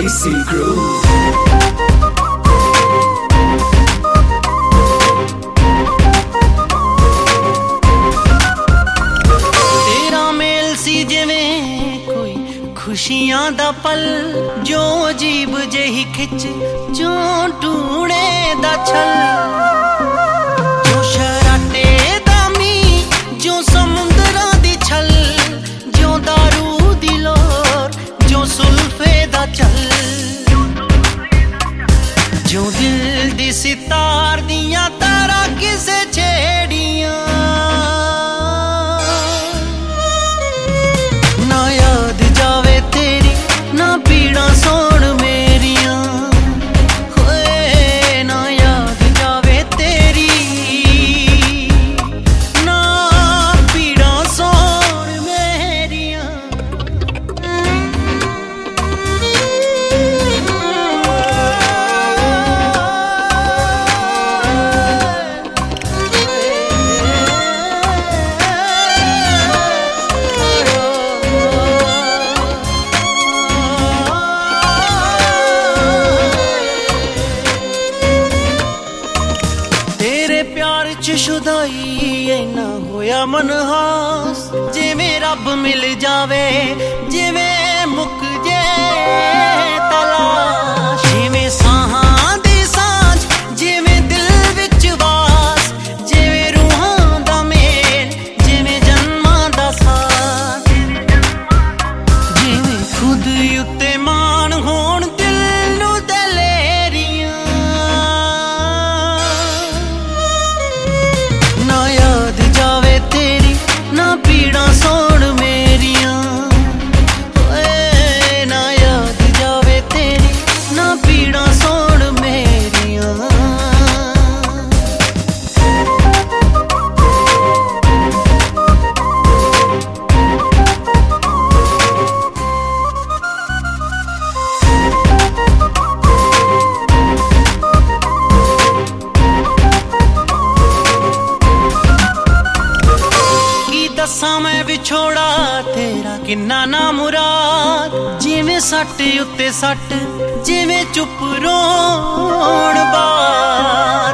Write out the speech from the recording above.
Desi Crew. खुशियां दा पल जो अजीब जही खिच जो टूणे दा छल जो शराटे दा मी जो समुंदरां दी छल जो दारू दी लोर जो सुल्फे दा चल जो दिल दी सितार दियां तारा किसे छेड़ियां ना याद जावे तेरी ना पीड़ा सोण मेरिया होए ना याद जावे तेरी ना पीड़ा सोण मेरिया शुदाई ना होया मनहास जिवें रब मिल जावे जिवें मुक जे तलाश जिवें साहां दी सांझ जिवें दिल विच वास जिवें रूहां दा मेल जिवें जन्मां दा साथ जिवें खुद उत्ते मान होण दिल नूं दलेरियां ना याद जावे तेरी ना पीड़ा सोण मेरिया ना याद जावे तेरी ना पीड़ा सोण मेरिया दसा मैं विछोड़ा तेरा किन्ना ना मुराद जिवें सट उत्ते सट जिवें चुप रोण बार